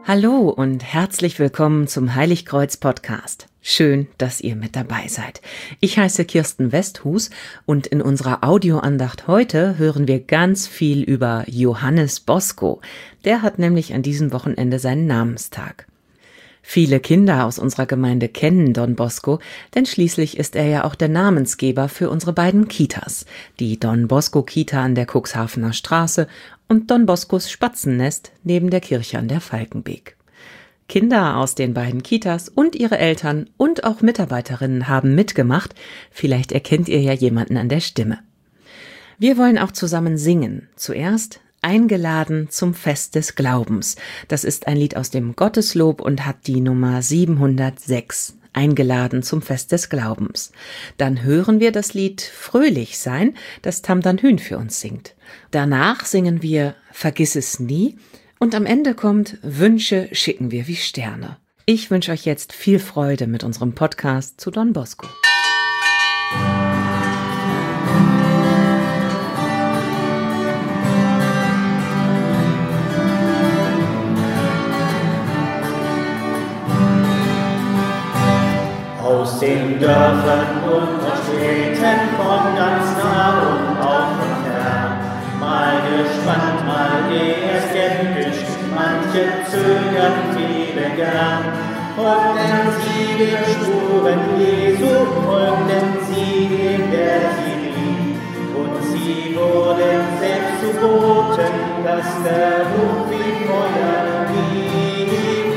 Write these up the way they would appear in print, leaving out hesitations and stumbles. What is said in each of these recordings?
Hallo und herzlich willkommen zum Heiligkreuz-Podcast. Schön, dass ihr mit dabei seid. Ich heiße Kirsten Westhus und in unserer Audioandacht heute hören wir ganz viel über Johannes Bosco. Der hat nämlich an diesem Wochenende seinen Namenstag. Viele Kinder aus unserer Gemeinde kennen Don Bosco, denn schließlich ist er ja auch der Namensgeber für unsere beiden Kitas, die Don Bosco Kita an der Cuxhavener Straße und Don Boscos Spatzennest neben der Kirche an der Falkenbeek. Kinder aus den beiden Kitas und ihre Eltern und auch Mitarbeiterinnen haben mitgemacht. Vielleicht erkennt ihr ja jemanden an der Stimme. Wir wollen auch zusammen singen. Zuerst Eingeladen zum Fest des Glaubens. Das ist ein Lied aus dem Gotteslob und hat die Nummer 706. Eingeladen zum Fest des Glaubens. Dann hören wir das Lied Fröhlich sein, das Tamdan Hün für uns singt. Danach singen wir Vergiss es nie und am Ende kommt Wünsche schicken wir wie Sterne. Ich wünsche euch jetzt viel Freude mit unserem Podcast zu Don Bosco. Aus den Dörfern und Städten von ganz nah und auch von fern, mal gespannt, mal eher skeptisch, manche zögern, viele gern. Folgen sie den Spuren Jesu, folgen sie dem, der sie liebt. Und sie wurden selbst zu Boten, dass der Ruf wie Feuer blieb.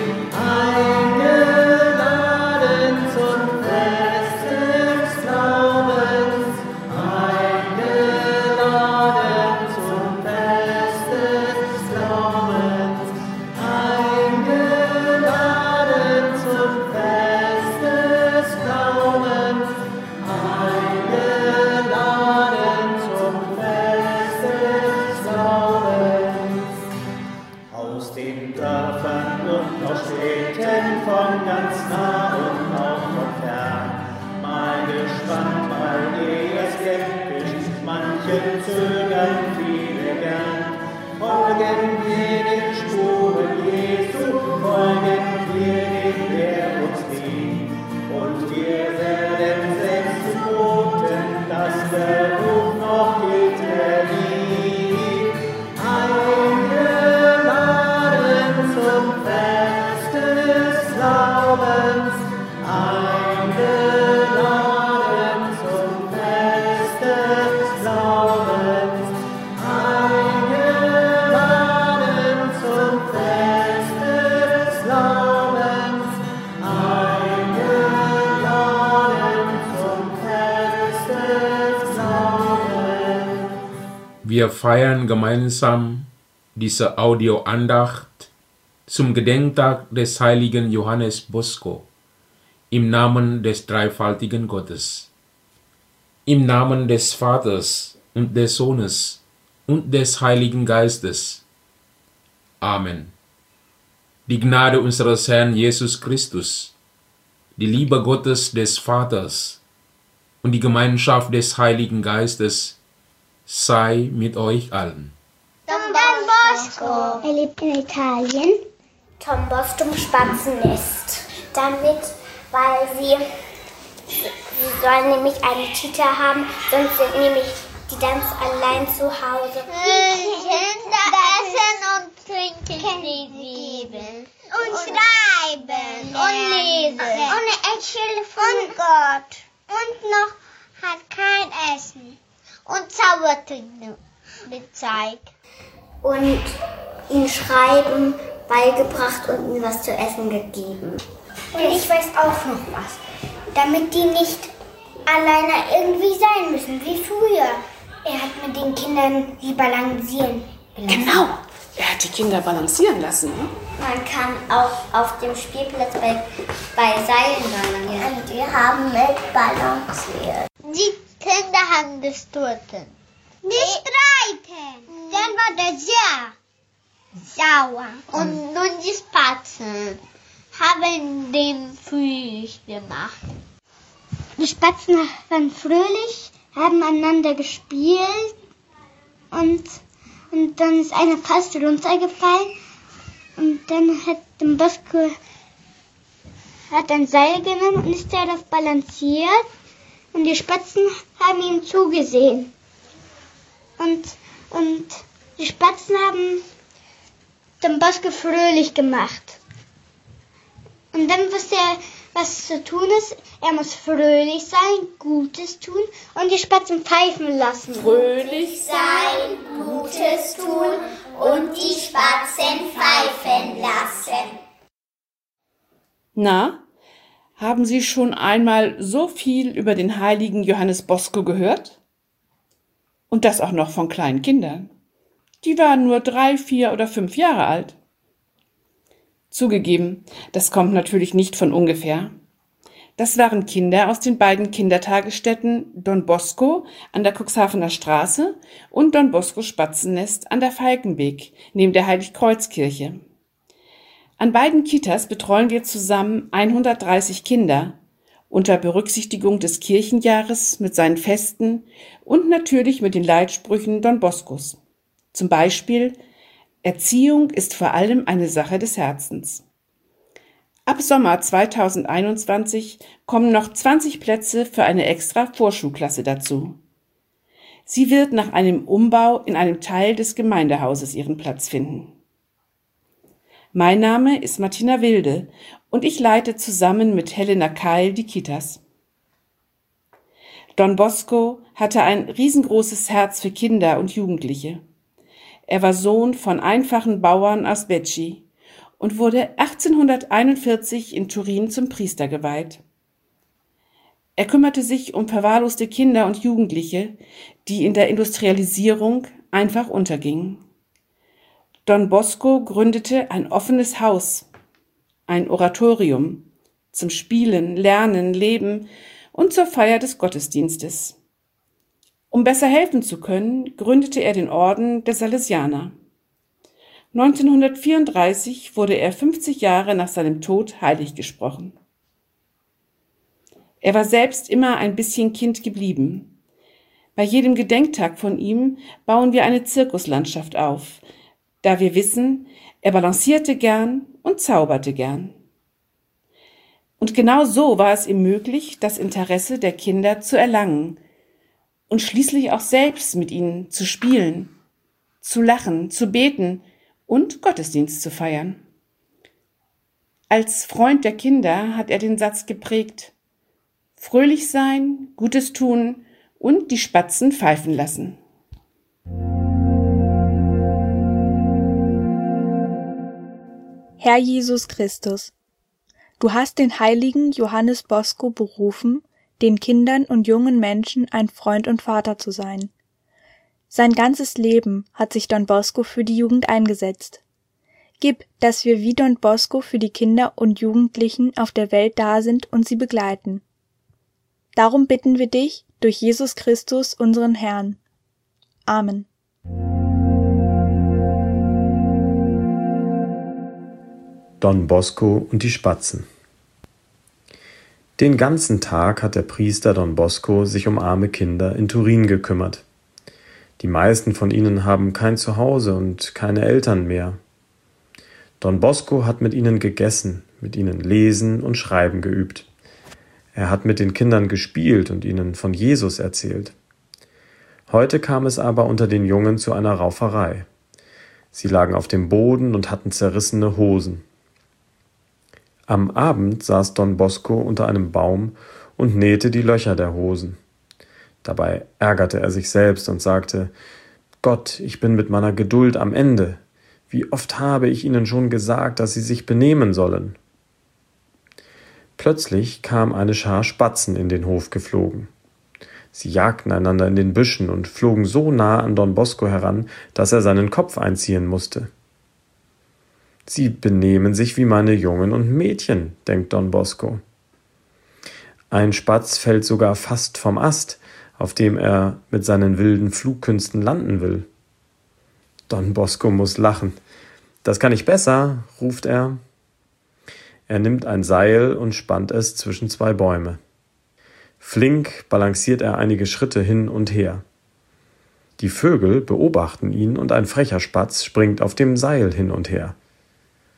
Wir feiern gemeinsam diese Audioandacht zum Gedenktag des heiligen Johannes Bosco im Namen des dreifaltigen Gottes. Im Namen des Vaters und des Sohnes und des Heiligen Geistes. Amen. Die Gnade unseres Herrn Jesus Christus, die Liebe Gottes des Vaters und die Gemeinschaft des Heiligen Geistes sei mit euch allen. Don Bosco. Er lebt in Italien. Don Bosco im Spatzennest. Weil sie sollen nämlich eine Kita haben, sonst sind nämlich die ganz allein zu Hause. Kinder essen und trinken sie sieben. Und schreiben und lesen. Und erzählen von Gott. Und noch hat kein Essen. Und Zaubertränke gezeigt. Und ihnen Schreiben beigebracht und ihnen was zu essen gegeben. Und ich weiß auch noch was. Damit die nicht alleine irgendwie sein müssen, wie früher. Er hat mit den Kindern sie balancieren lassen. Genau, er hat die Kinder balancieren lassen. Ne? Man kann auch auf dem Spielplatz bei Seilen balancieren. Und die haben mit balanciert. Die Kinder haben gestritten. Nicht streiten. Dann war der sehr sauer. Und nun die Spatzen haben den fröhlich gemacht. Die Spatzen waren fröhlich, haben einander gespielt und dann ist einer fast runtergefallen Und dann hat Don Bosco ein Seil genommen und ist darauf balanciert. Und die Spatzen haben ihm zugesehen. Und die Spatzen haben Don Bosco fröhlich gemacht. Und dann wusste er, was zu tun ist. Er muss fröhlich sein, Gutes tun und die Spatzen pfeifen lassen. Fröhlich sein, Gutes tun und die Spatzen pfeifen lassen. Na, haben Sie schon einmal so viel über den heiligen Johannes Bosco gehört? Und das auch noch von kleinen Kindern. Die waren nur 3, 4 oder 5 Jahre alt. Zugegeben, das kommt natürlich nicht von ungefähr. Das waren Kinder aus den beiden Kindertagesstätten Don Bosco an der Cuxhavener Straße und Don Bosco Spatzennest an der Falkenweg neben der Heiligkreuzkirche. An beiden Kitas betreuen wir zusammen 130 Kinder, unter Berücksichtigung des Kirchenjahres mit seinen Festen und natürlich mit den Leitsprüchen Don Boscos. Zum Beispiel: Erziehung ist vor allem eine Sache des Herzens. Ab Sommer 2021 kommen noch 20 Plätze für eine extra Vorschulklasse dazu. Sie wird nach einem Umbau in einem Teil des Gemeindehauses ihren Platz finden. Mein Name ist Martina Wilde und ich leite zusammen mit Helena Keil die Kitas. Don Bosco hatte ein riesengroßes Herz für Kinder und Jugendliche. Er war Sohn von einfachen Bauern aus Becci und wurde 1841 in Turin zum Priester geweiht. Er kümmerte sich um verwahrloste Kinder und Jugendliche, die in der Industrialisierung einfach untergingen. Don Bosco gründete ein offenes Haus, ein Oratorium, zum Spielen, Lernen, Leben und zur Feier des Gottesdienstes. Um besser helfen zu können, gründete er den Orden der Salesianer. 1934 wurde er 50 Jahre nach seinem Tod heilig gesprochen. Er war selbst immer ein bisschen Kind geblieben. Bei jedem Gedenktag von ihm bauen wir eine Zirkuslandschaft auf, da wir wissen, er balancierte gern und zauberte gern. Und genau so war es ihm möglich, das Interesse der Kinder zu erlangen und schließlich auch selbst mit ihnen zu spielen, zu lachen, zu beten und Gottesdienst zu feiern. Als Freund der Kinder hat er den Satz geprägt: Fröhlich sein, Gutes tun und die Spatzen pfeifen lassen. Herr Jesus Christus, du hast den heiligen Johannes Bosco berufen, den Kindern und jungen Menschen ein Freund und Vater zu sein. Sein ganzes Leben hat sich Don Bosco für die Jugend eingesetzt. Gib, dass wir wie Don Bosco für die Kinder und Jugendlichen auf der Welt da sind und sie begleiten. Darum bitten wir dich durch Jesus Christus, unseren Herrn. Amen. Don Bosco und die Spatzen. Den ganzen Tag hat der Priester Don Bosco sich um arme Kinder in Turin gekümmert. Die meisten von ihnen haben kein Zuhause und keine Eltern mehr. Don Bosco hat mit ihnen gegessen, mit ihnen lesen und schreiben geübt. Er hat mit den Kindern gespielt und ihnen von Jesus erzählt. Heute kam es aber unter den Jungen zu einer Rauferei. Sie lagen auf dem Boden und hatten zerrissene Hosen. Am Abend saß Don Bosco unter einem Baum und nähte die Löcher der Hosen. Dabei ärgerte er sich selbst und sagte: Gott, ich bin mit meiner Geduld am Ende. Wie oft habe ich ihnen schon gesagt, dass sie sich benehmen sollen? Plötzlich kam eine Schar Spatzen in den Hof geflogen. Sie jagten einander in den Büschen und flogen so nah an Don Bosco heran, dass er seinen Kopf einziehen musste. Sie benehmen sich wie meine Jungen und Mädchen, denkt Don Bosco. Ein Spatz fällt sogar fast vom Ast, auf dem er mit seinen wilden Flugkünsten landen will. Don Bosco muss lachen. Das kann ich besser, ruft er. Er nimmt ein Seil und spannt es zwischen zwei Bäume. Flink balanciert er einige Schritte hin und her. Die Vögel beobachten ihn und ein frecher Spatz springt auf dem Seil hin und her.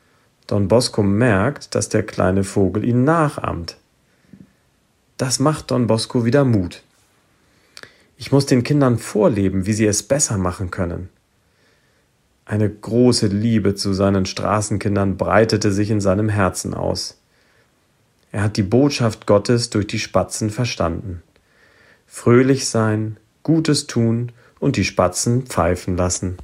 Don Bosco merkt, dass der kleine Vogel ihn nachahmt. Das macht Don Bosco wieder Mut. Ich muss den Kindern vorleben, wie sie es besser machen können. Eine große Liebe zu seinen Straßenkindern breitete sich in seinem Herzen aus. Er hat die Botschaft Gottes durch die Spatzen verstanden. Fröhlich sein, Gutes tun und die Spatzen pfeifen lassen.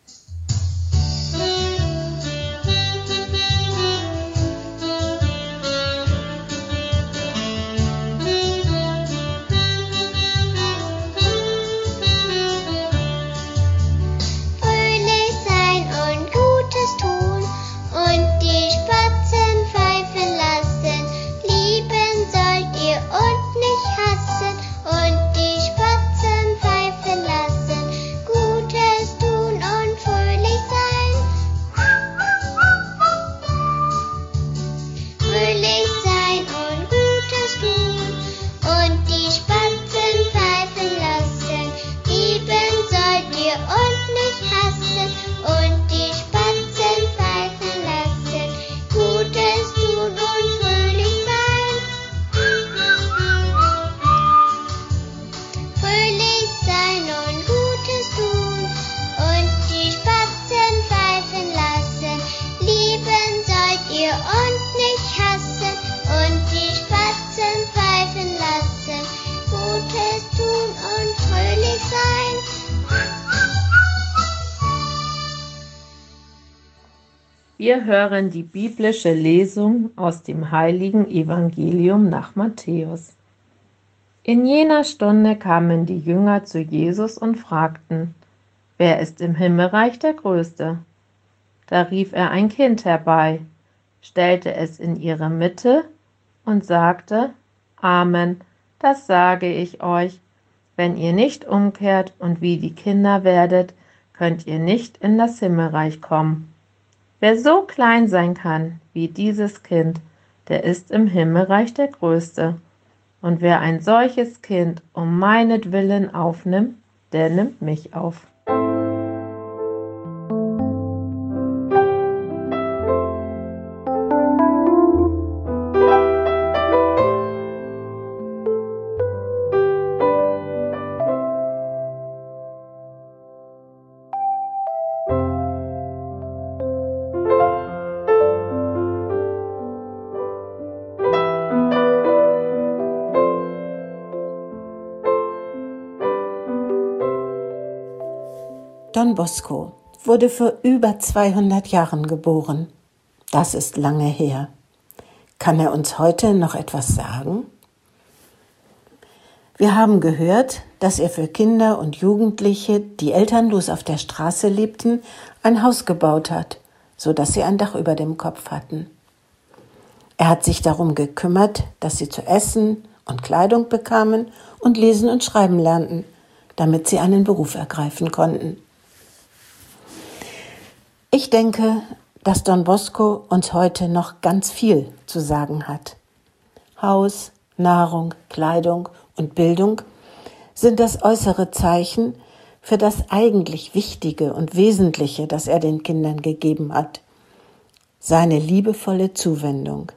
Wir hören die biblische Lesung aus dem heiligen Evangelium nach Matthäus. In jener Stunde kamen die Jünger zu Jesus und fragten: Wer ist im Himmelreich der Größte? Da rief er ein Kind herbei, stellte es in ihre Mitte und sagte: Amen, das sage ich euch, wenn ihr nicht umkehrt und wie die Kinder werdet, könnt ihr nicht in das Himmelreich kommen. Wer so klein sein kann wie dieses Kind, der ist im Himmelreich der Größte. Und wer ein solches Kind um meinetwillen aufnimmt, der nimmt mich auf. Don Bosco wurde vor über 200 Jahren geboren. Das ist lange her. Kann er uns heute noch etwas sagen? Wir haben gehört, dass er für Kinder und Jugendliche, die elternlos auf der Straße lebten, ein Haus gebaut hat, sodass sie ein Dach über dem Kopf hatten. Er hat sich darum gekümmert, dass sie zu essen und Kleidung bekamen und lesen und schreiben lernten, damit sie einen Beruf ergreifen konnten. Ich denke, dass Don Bosco uns heute noch ganz viel zu sagen hat. Haus, Nahrung, Kleidung und Bildung sind das äußere Zeichen für das eigentlich Wichtige und Wesentliche, das er den Kindern gegeben hat: seine liebevolle Zuwendung.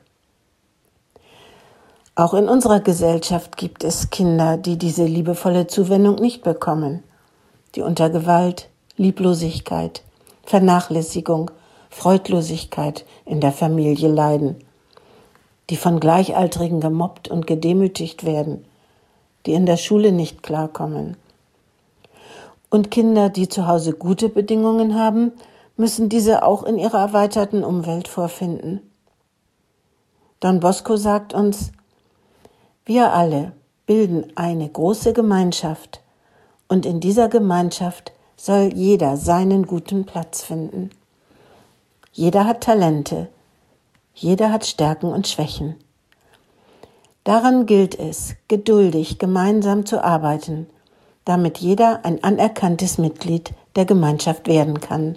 Auch in unserer Gesellschaft gibt es Kinder, die diese liebevolle Zuwendung nicht bekommen, die unter Gewalt, Lieblosigkeit, Vernachlässigung, Freudlosigkeit in der Familie leiden, die von Gleichaltrigen gemobbt und gedemütigt werden, die in der Schule nicht klarkommen. Und Kinder, die zu Hause gute Bedingungen haben, müssen diese auch in ihrer erweiterten Umwelt vorfinden. Don Bosco sagt uns: Wir alle bilden eine große Gemeinschaft, und in dieser Gemeinschaft soll jeder seinen guten Platz finden. Jeder hat Talente, jeder hat Stärken und Schwächen. Daran gilt es, geduldig gemeinsam zu arbeiten, damit jeder ein anerkanntes Mitglied der Gemeinschaft werden kann.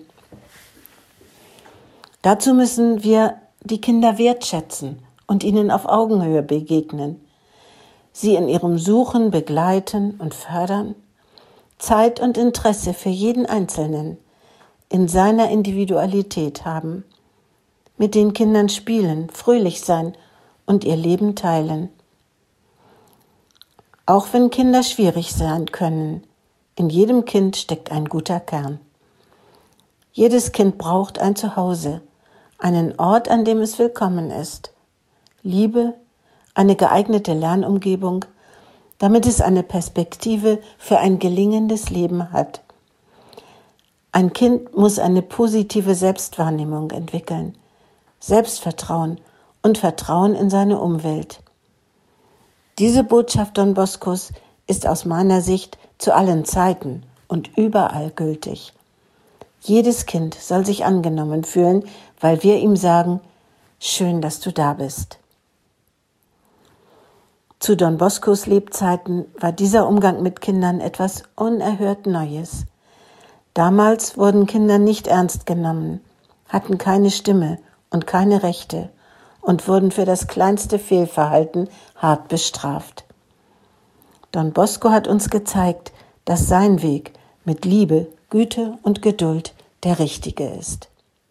Dazu müssen wir die Kinder wertschätzen und ihnen auf Augenhöhe begegnen, sie in ihrem Suchen begleiten und fördern, Zeit und Interesse für jeden Einzelnen in seiner Individualität haben. mit den Kindern spielen, fröhlich sein und ihr Leben teilen. Auch wenn Kinder schwierig sein können, in jedem Kind steckt ein guter Kern. Jedes Kind braucht ein Zuhause, einen Ort, an dem es willkommen ist. Liebe, eine geeignete Lernumgebung, damit es eine Perspektive für ein gelingendes Leben hat. Ein Kind muss eine positive Selbstwahrnehmung entwickeln, Selbstvertrauen und Vertrauen in seine Umwelt. Diese Botschaft Don Boscos ist aus meiner Sicht zu allen Zeiten und überall gültig. Jedes Kind soll sich angenommen fühlen, weil wir ihm sagen, schön, dass du da bist. Zu Don Boscos Lebzeiten war dieser Umgang mit Kindern etwas unerhört Neues. Damals wurden Kinder nicht ernst genommen, hatten keine Stimme und keine Rechte und wurden für das kleinste Fehlverhalten hart bestraft. Don Bosco hat uns gezeigt, dass sein Weg mit Liebe, Güte und Geduld der richtige ist.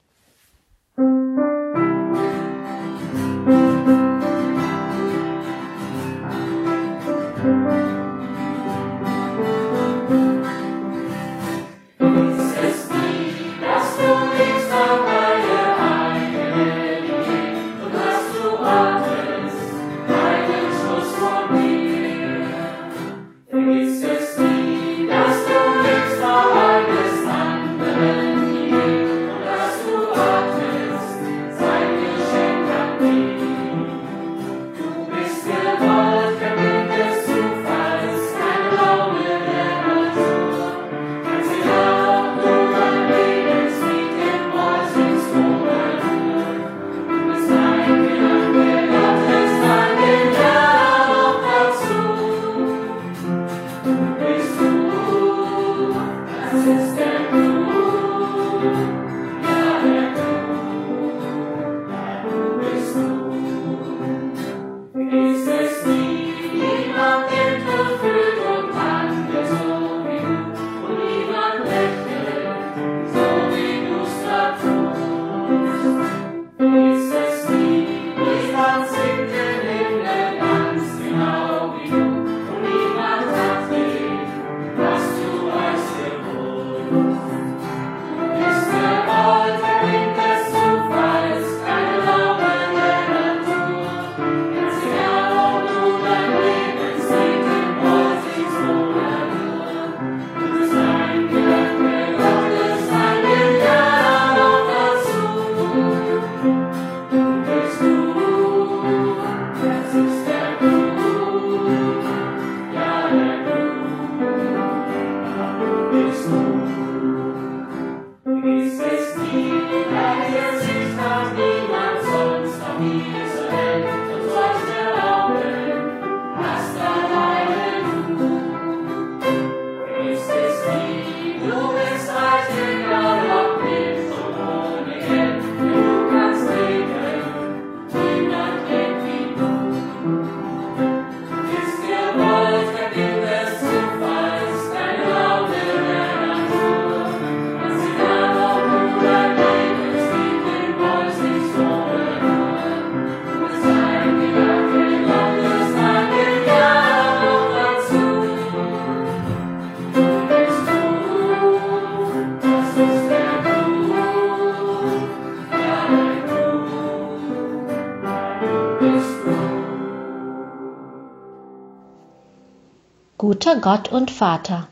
Guter Gott und Vater,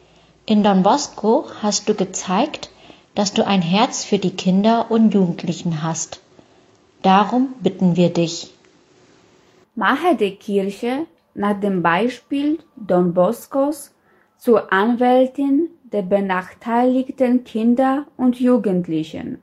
in Don Bosco hast du gezeigt, dass du ein Herz für die Kinder und Jugendlichen hast. Darum bitten wir dich. Mache die Kirche nach dem Beispiel Don Boscos zur Anwältin der benachteiligten Kinder und Jugendlichen.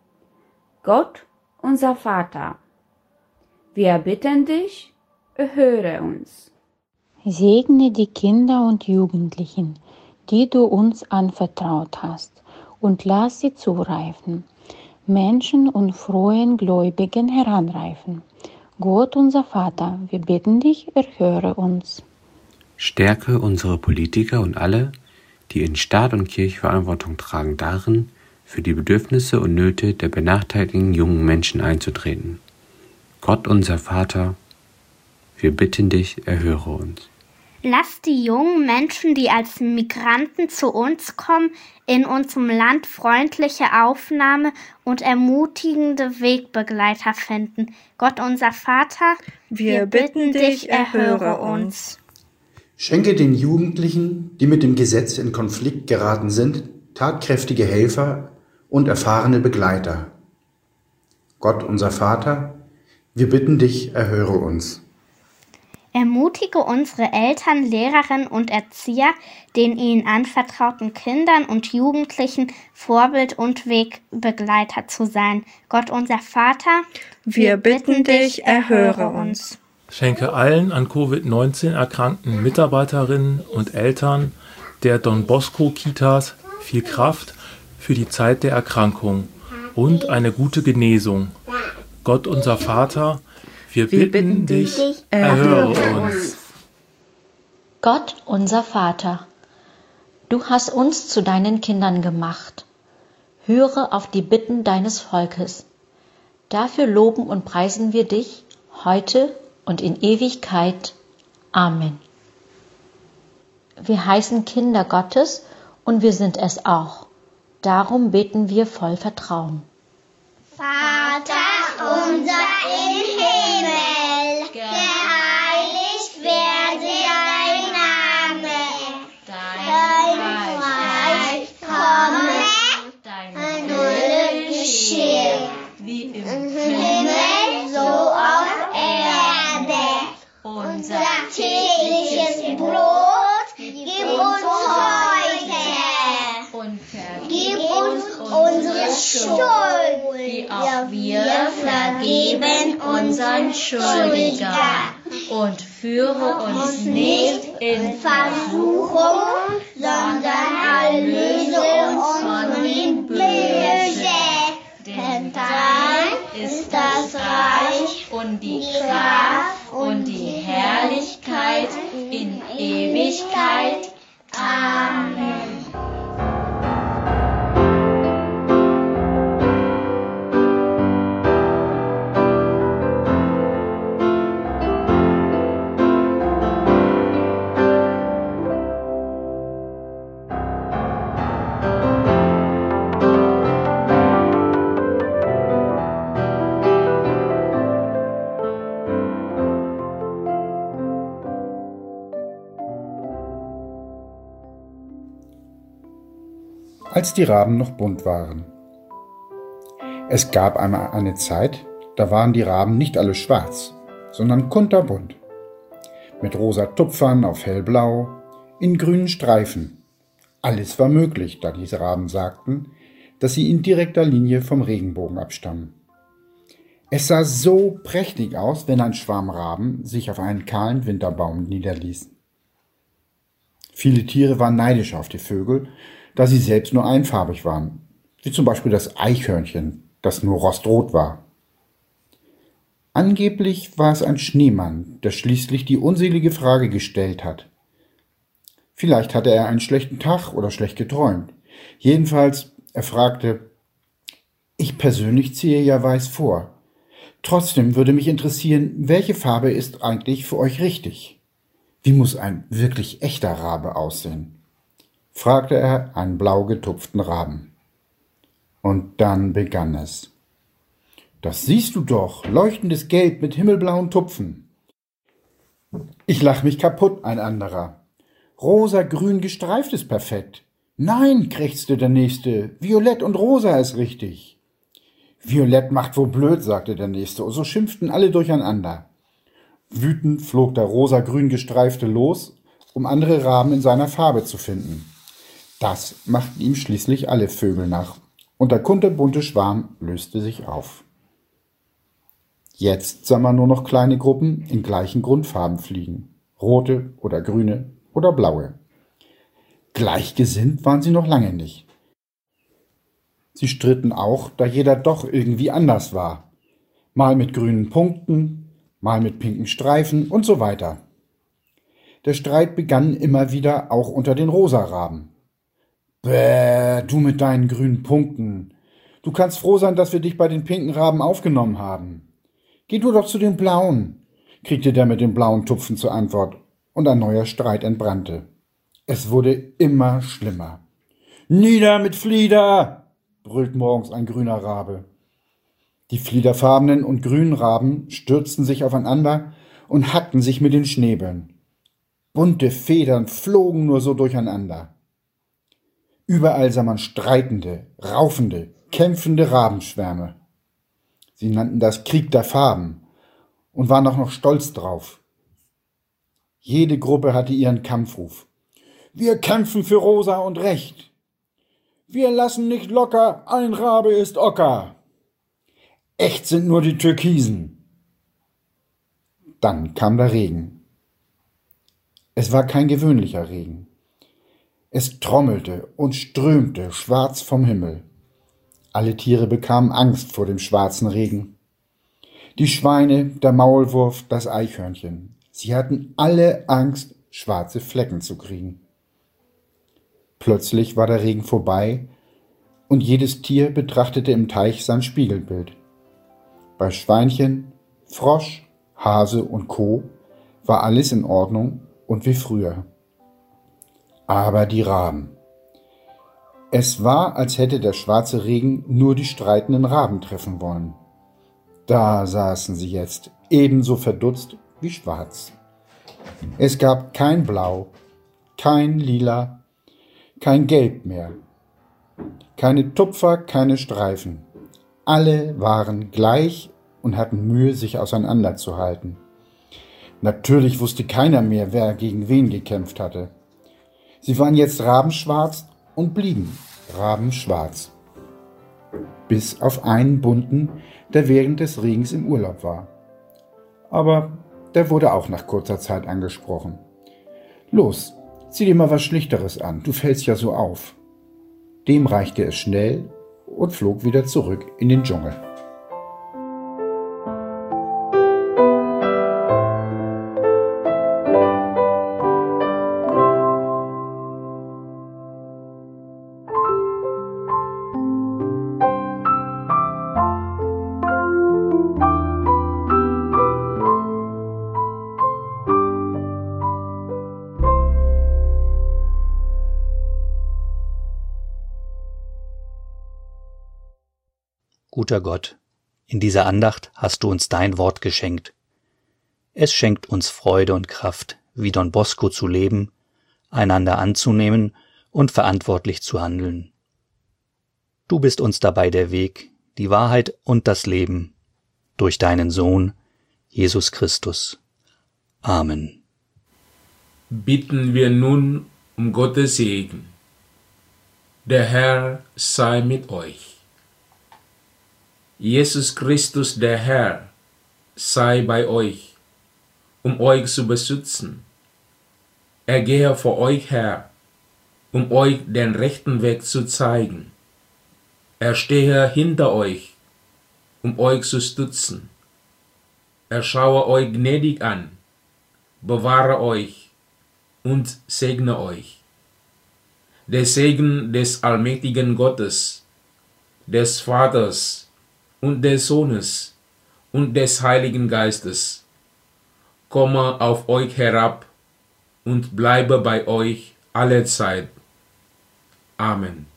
Gott, unser Vater, wir bitten dich, erhöre uns. Segne die Kinder und Jugendlichen, die du uns anvertraut hast, und lass sie zureifen, Menschen und frohen Gläubigen heranreifen. Gott, unser Vater, wir bitten dich, erhöre uns. Stärke unsere Politiker und alle, die in Staat und Kirche Verantwortung tragen, darin, für die Bedürfnisse und Nöte der benachteiligten jungen Menschen einzutreten. Gott, unser Vater, wir bitten dich, erhöre uns. Lass die jungen Menschen, die als Migranten zu uns kommen, in unserem Land freundliche Aufnahme und ermutigende Wegbegleiter finden. Gott, unser Vater, wir bitten dich, erhöre uns. Schenke den Jugendlichen, die mit dem Gesetz in Konflikt geraten sind, tatkräftige Helfer und erfahrene Begleiter. Gott, unser Vater, wir bitten dich, erhöre uns. Ermutige unsere Eltern, Lehrerinnen und Erzieher, den ihnen anvertrauten Kindern und Jugendlichen Vorbild und Wegbegleiter zu sein. Gott, unser Vater, wir bitten dich, erhöre uns. Schenke allen an Covid-19 erkrankten Mitarbeiterinnen und Eltern der Don Bosco Kitas viel Kraft für die Zeit der Erkrankung und eine gute Genesung. Gott, unser Vater, wir bitten dich, erhöre uns. Gott, unser Vater, du hast uns zu deinen Kindern gemacht. Höre auf die Bitten deines Volkes. Dafür loben und preisen wir dich heute und in Ewigkeit. Amen. Wir heißen Kinder Gottes und wir sind es auch. Darum beten wir voll Vertrauen. Vater unser im Himmel, geheiligt werde dein Name. Dein Reich komme, dein Wille geschehe, wie im Himmel, so auf Erde. Unser tägliches Brot gib uns heute und vergib uns unsere Schuld, wie auch wir vergeben unseren Schuldiger. Und führe uns nicht in Versuchung, sondern erlöse uns von dem Bösen. Denn dein ist das Reich und die Kraft und die Herrlichkeit in Ewigkeit. Amen. Als die Raben noch bunt waren. Es gab einmal eine Zeit, da waren die Raben nicht alle schwarz, sondern kunterbunt. Mit rosa Tupfern auf hellblau, in grünen Streifen. Alles war möglich, da diese Raben sagten, dass sie in direkter Linie vom Regenbogen abstammen. Es sah so prächtig aus, wenn ein Schwarm Raben sich auf einen kahlen Winterbaum niederließ. Viele Tiere waren neidisch auf die Vögel, da sie selbst nur einfarbig waren, wie zum Beispiel das Eichhörnchen, das nur rostrot war. Angeblich war es ein Schneemann, der schließlich die unselige Frage gestellt hat. Vielleicht hatte er einen schlechten Tag oder schlecht geträumt. Jedenfalls, er fragte, ich persönlich ziehe ja weiß vor. Trotzdem würde mich interessieren, welche Farbe ist eigentlich für euch richtig? Wie muss ein wirklich echter Rabe aussehen? Fragte er einen blau getupften Raben. Und dann begann es. Das siehst du doch, leuchtendes Gelb mit himmelblauen Tupfen. Ich lach mich kaputt, ein anderer. Rosa-grün gestreift ist perfekt. Nein, krächzte der Nächste, violett und rosa ist richtig. Violett macht wohl blöd, sagte der Nächste, und so schimpften alle durcheinander. Wütend flog der rosa-grün gestreifte los, um andere Raben in seiner Farbe zu finden. Das machten ihm schließlich alle Vögel nach, und der kunterbunte Schwarm löste sich auf. Jetzt sah man nur noch kleine Gruppen in gleichen Grundfarben fliegen, rote oder grüne oder blaue. Gleichgesinnt waren sie noch lange nicht. Sie stritten auch, da jeder doch irgendwie anders war, mal mit grünen Punkten, mal mit pinken Streifen und so weiter. Der Streit begann immer wieder auch unter den Rosaraben. Bäh, du mit deinen grünen Punkten. Du kannst froh sein, dass wir dich bei den pinken Raben aufgenommen haben. Geh du doch zu den blauen, kriegte der mit den blauen Tupfen zur Antwort, und ein neuer Streit entbrannte. Es wurde immer schlimmer. Nieder mit Flieder, brüllt morgens ein grüner Rabe. Die fliederfarbenen und grünen Raben stürzten sich aufeinander und hackten sich mit den Schnäbeln. Bunte Federn flogen nur so durcheinander. Überall sah man streitende, raufende, kämpfende Rabenschwärme. Sie nannten das Krieg der Farben und waren auch noch stolz drauf. Jede Gruppe hatte ihren Kampfruf. Wir kämpfen für Rosa und Recht. Wir lassen nicht locker, ein Rabe ist Ocker. Echt sind nur die Türkisen. Dann kam der Regen. Es war kein gewöhnlicher Regen. Es trommelte und strömte schwarz vom Himmel. Alle Tiere bekamen Angst vor dem schwarzen Regen. Die Schweine, der Maulwurf, das Eichhörnchen. Sie hatten alle Angst, schwarze Flecken zu kriegen. Plötzlich war der Regen vorbei und jedes Tier betrachtete im Teich sein Spiegelbild. Bei Schweinchen, Frosch, Hase und Co. war alles in Ordnung und wie früher. Aber die Raben. Es war, als hätte der schwarze Regen nur die streitenden Raben treffen wollen. Da saßen sie jetzt, ebenso verdutzt wie schwarz. Es gab kein Blau, kein Lila, kein Gelb mehr. Keine Tupfer, keine Streifen. Alle waren gleich und hatten Mühe, sich auseinanderzuhalten. Natürlich wusste keiner mehr, wer gegen wen gekämpft hatte. Sie waren jetzt rabenschwarz und blieben rabenschwarz. Bis auf einen bunten, der während des Regens im Urlaub war. Aber der wurde auch nach kurzer Zeit angesprochen. Los, zieh dir mal was Schlichteres an, du fällst ja so auf. Dem reichte es schnell und flog wieder zurück in den Dschungel. Guter Gott, in dieser Andacht hast du uns dein Wort geschenkt. Es schenkt uns Freude und Kraft, wie Don Bosco zu leben, einander anzunehmen und verantwortlich zu handeln. Du bist uns dabei der Weg, die Wahrheit und das Leben, durch deinen Sohn, Jesus Christus. Amen. Bitten wir nun um Gottes Segen. Der Herr sei mit euch. Jesus Christus, der Herr, sei bei euch, um euch zu beschützen. Er gehe vor euch her, um euch den rechten Weg zu zeigen. Er stehe hinter euch, um euch zu stützen. Er schaue euch gnädig an, bewahre euch und segne euch. Der Segen des allmächtigen Gottes, des Vaters und des Sohnes und des Heiligen Geistes komme auf euch herab und bleibe bei euch alle Zeit. Amen.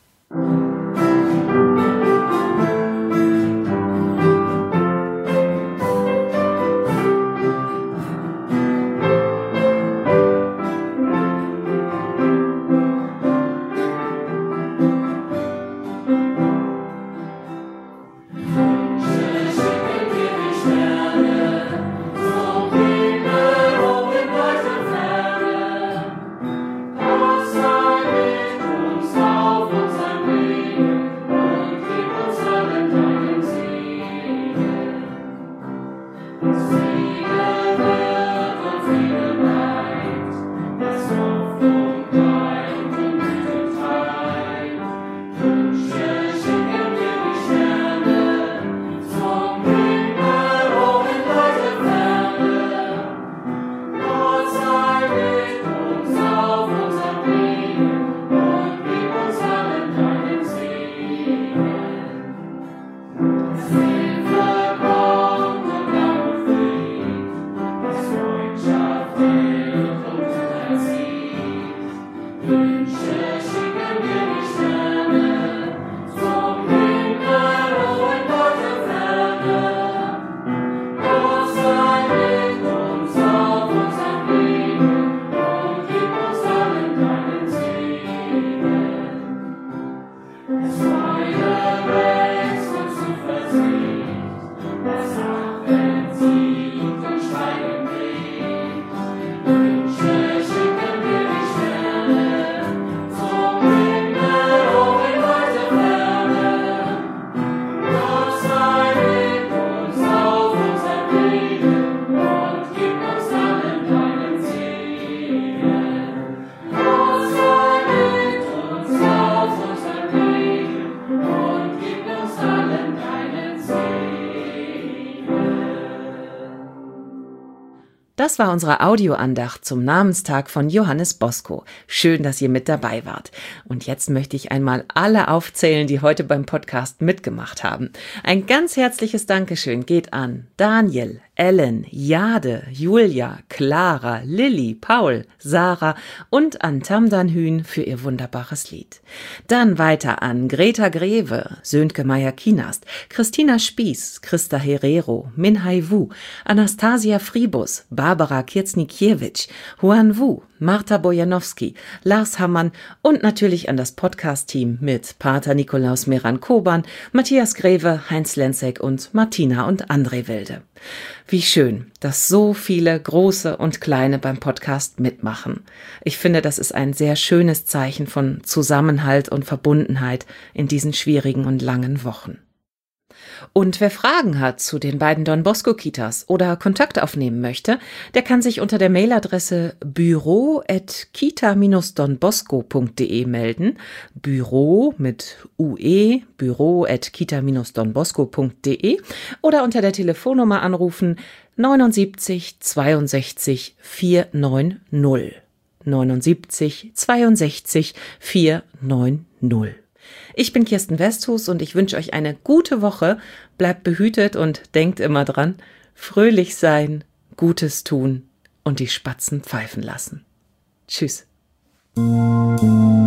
Auf Das war unsere Audioandacht zum Namenstag von Johannes Bosco. Schön, dass ihr mit dabei wart. Und jetzt möchte ich einmal alle aufzählen, die heute beim Podcast mitgemacht haben. Ein ganz herzliches Dankeschön geht an Daniel, Ellen, Jade, Julia, Clara, Lilly, Paul, Sarah und an Tamdan Hühn für ihr wunderbares Lied. Dann weiter an Greta Greve, Sönke Meyer-Kienast, Christina Spieß, Christa Herrero, Minhai Wu, Anastasia Fribus, Barbara Kirznikiewicz, Juan Wu, Marta Bojanowski, Lars Hammann und natürlich an das Podcast-Team mit Pater Nikolaus Meran-Koban, Matthias Greve, Heinz Lenzek und Martina und André Wilde. Wie schön, dass so viele große und kleine beim Podcast mitmachen. Ich finde, das ist ein sehr schönes Zeichen von Zusammenhalt und Verbundenheit in diesen schwierigen und langen Wochen. Und wer Fragen hat zu den beiden Don Bosco Kitas oder Kontakt aufnehmen möchte, der kann sich unter der Mailadresse büro@kita-donbosco.de melden. Büro mit UE, büro@kita-donbosco.de oder unter der Telefonnummer anrufen 79 62 490. 79 62 490. Ich bin Kirsten Westhus und ich wünsche euch eine gute Woche. Bleibt behütet und denkt immer dran, fröhlich sein, Gutes tun und die Spatzen pfeifen lassen. Tschüss.